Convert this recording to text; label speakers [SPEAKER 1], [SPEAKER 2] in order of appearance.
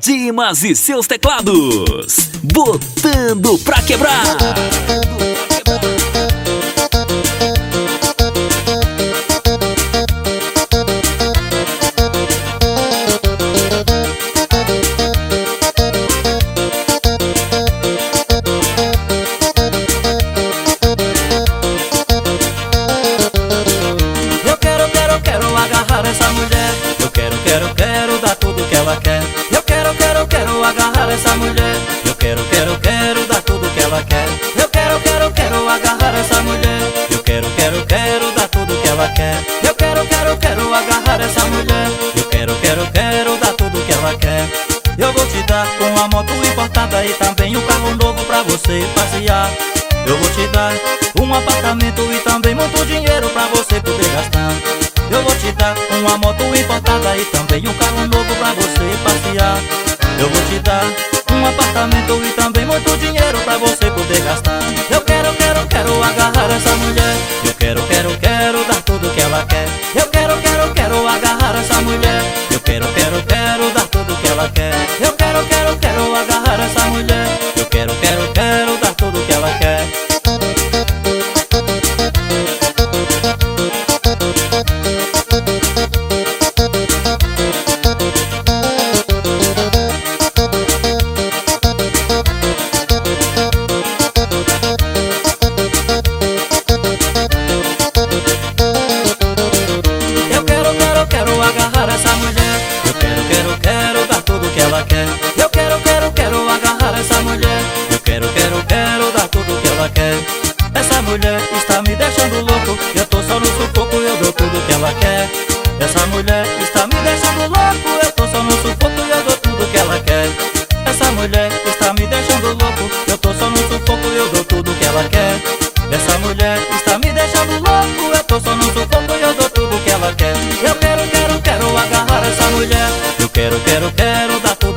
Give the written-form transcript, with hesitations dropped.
[SPEAKER 1] Dimas e seus teclados, botando pra quebrar.
[SPEAKER 2] Eu quero agarrar essa mulher. Eu quero dar tudo que ela quer. Eu quero agarrar essa mulher. Eu quero dar tudo que ela quer. Eu quero agarrar essa mulher. Eu quero dar tudo que ela quer. Eu quero agarrar essa mulher. Eu quero dar tudo que ela quer. Eu vou te dar uma moto importada e também um carro novo pra você passear. Eu vou te dar um apartamento e também muito dinheiro pra você poder gastar. Eu vou te dar uma moto importada e também um carro novo pra você passear. Eu vou te dar um apartamento e também muito dinheiro pra você poder gastar. Eu quero agarrar essa mulher. Eu quero dar tudo que ela quer. Eu quero agarrar essa mulher. Eu quero dar tudo que ela quer. Eu quero agarrar essa mulher. Eu quero dar tudo que ela quer. Eu quero agarrar essa mulher. Eu quero dar tudo que ela quer. Eu quero agarrar essa mulher. Eu quero dar tudo que ela quer. Essa mulher está me deixando louco. Eu tô só no sufoco, eu dou tudo que ela quer. Essa mulher está me deixando louco. Eu tô só no sufoco, eu dou tudo que ela quer. Essa mulher está me deixando louco. Eu tô só no sufoco, eu dou tudo que ela quer. Essa mulher está me deixando louco. Eu tô só no sufoco, eu dou tudo que ela quer. Eu quero agarrar essa mulher. Eu quero dar tudo